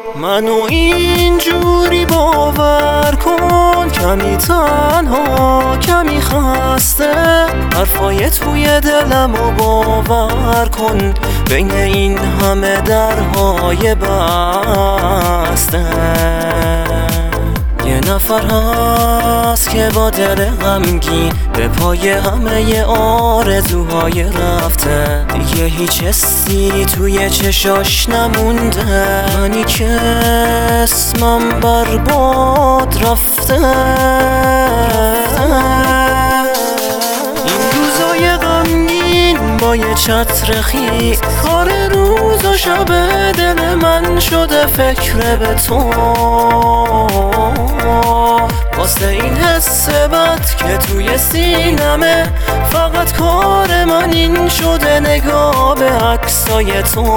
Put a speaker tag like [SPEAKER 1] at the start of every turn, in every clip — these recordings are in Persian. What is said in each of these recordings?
[SPEAKER 1] منو اینجوری باور کن، کمی تنها کمی خسته، حرفای توی دلمو باور کن، بین این همه درهای بسته. یه نفر هست که با دل غمگین به پای همه آرزوهای رفته، دیگه هیچ حسی توی چشاش نمونده، منی که اسمم برباد رفته. این روزای غمگین با یه چتر خیس، کار روز و شب دل من شده فکر به تو، واسه این حس بد که توی سینمه، فقط کار من این شده نگاه به عکسای تو.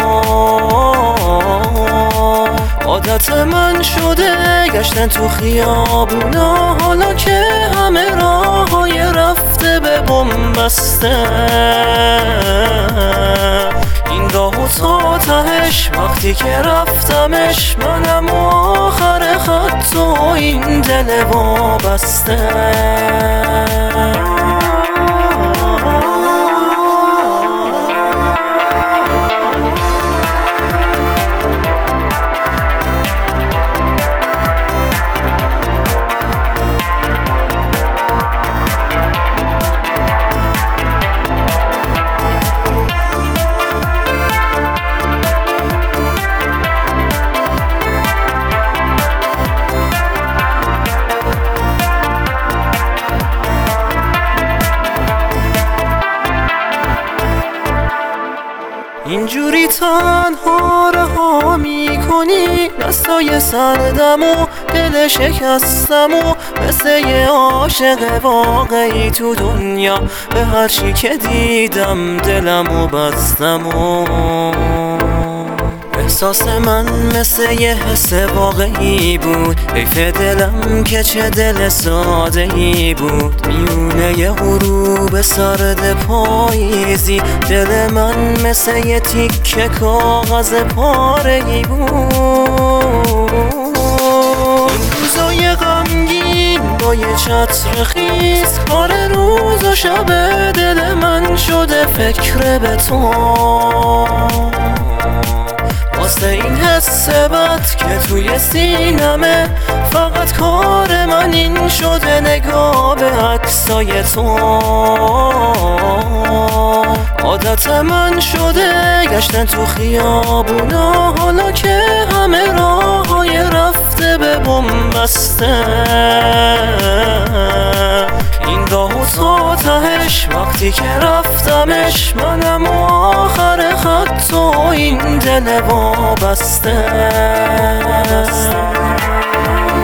[SPEAKER 1] عادت من شده گشتن تو خیابونا، حالا که همه راههای رفته به بم بسته. این راهو تا تهش وقتی که رفتمش، منم آخر خط و این دل وابسته. اینجوری تنها رها میکنی، دستای سردم و دل شکستم و مثل یه عاشق واقعی تو دنیا، به هر چی که دیدم دلمو بستم و احساس من مثل یه حس واقعی بود، حیف دلم که چه دل ساده ای بود. میونه یه غروب سرد پاییزی، دل من مثل یه تیکه کاغذ پاره ای بود. این روزای غمگین با یه چتر خیس، کار روز و شب دل من شده فکر به تو، واسه این حس بد که توی سینمه، فقط کار من این شده نگاه به عکسای تو. عادت من شده گشتن تو خیابونا، حالا که همه راههای رفته به بم بسته. این راهو تا تهش وقتی که رفتمش، منم آخر خط و این دل وابسته.